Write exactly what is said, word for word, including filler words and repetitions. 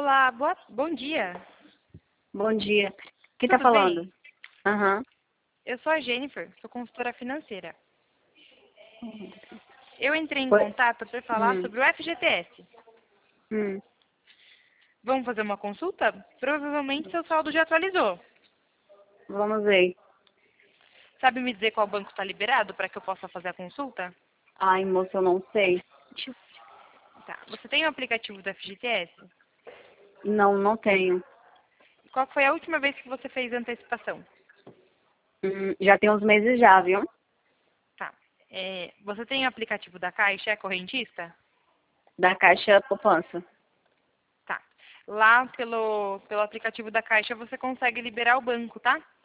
Olá, boa, bom dia. Bom dia. Quem tá Tudo falando? bem? Aham. Eu sou a Jennifer, sou consultora financeira. Eu entrei em Foi. contato para falar Hum. sobre o F G T S. Hum. Vamos fazer uma consulta? Provavelmente seu saldo já atualizou. Vamos ver. Sabe me dizer qual banco está liberado para que eu possa fazer a consulta? Ai, moça, eu não sei. Tá. Você tem o aplicativo do F G T S? Não, não tenho. Qual foi a última vez que você fez antecipação? Hum, já tem uns meses já, viu? Tá. É, você tem o aplicativo da Caixa, é correntista? Da Caixa Poupança. Tá. Lá pelo, pelo aplicativo da Caixa você consegue liberar o banco, tá?